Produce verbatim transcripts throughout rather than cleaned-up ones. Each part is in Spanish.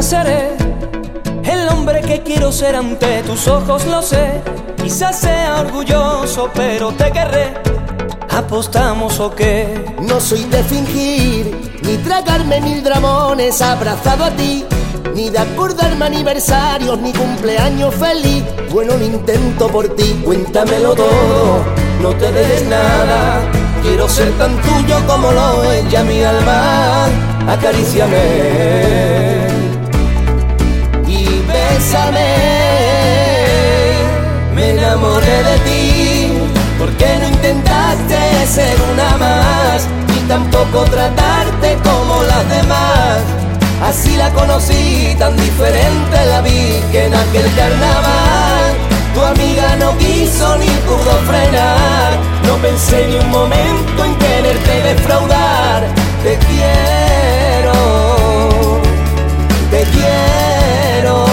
nunca seré el hombre que quiero ser ante tus ojos, lo sé. Quizás sea orgulloso, pero te querré. ¿Apostamos o qué? No soy de fingir, ni tragarme mil dramones abrazado a ti, ni de acordarme aniversarios, ni cumpleaños feliz. Bueno, lo intento por ti. Cuéntamelo todo, no te des nada. Quiero ser tan tuyo como lo es ya mi alma. Acaríciame y bésame. Me enamoré de ti, porque no intentaste ser una más, ni tampoco tratarte como las demás. Así la conocí, tan diferente la vi, que en aquel carnaval tu amiga no quiso ni pudo frenar. No pensé ni un momento en quererte defraudar. Te quiero, te quiero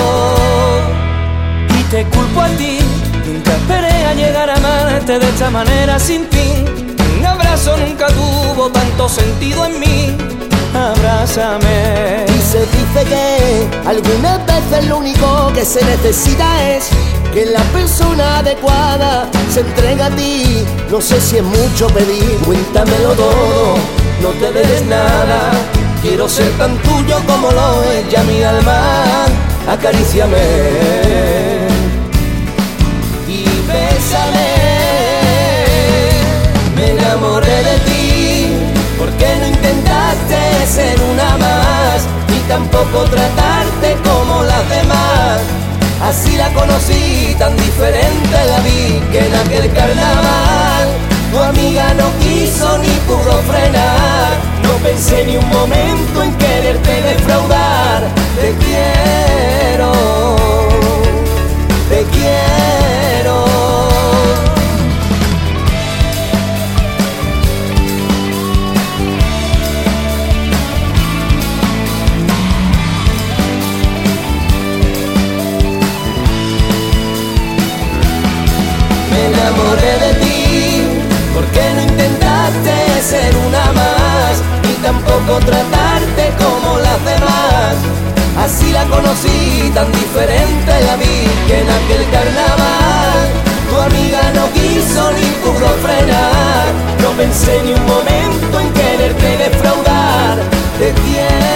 y te culpo a ti. Nunca esperé a llegar a amarte de esta manera sin fin. Un abrazo nunca tuvo tanto sentido en mí. Abrázame. Y se dice que algunas veces lo único que se necesita es que la persona adecuada se entregue a ti. No sé si es mucho pedir. Cuéntamelo todo, no te des nada. Quiero ser tan tuyo como lo es ya mi alma. Acaríciame y bésame. Me enamoré de ti, porque no intentaste ser una más, ni tampoco tratarte como las demás. Así la conocí, tan diferente la vi, que en aquel carnaval tu amiga no quiso ni pudo frenar. No pensé ni un momento en quererte defraudar. Te quiero, te quiero. Me enamoré de ti, porque no intentaste ser una más, ni tampoco tratarte como las demás. Así la conocí, tan diferente la vi, que en aquel carnaval tu amiga no quiso ni pudo frenar. No pensé ni un momento en quererte defraudar. Te quiero.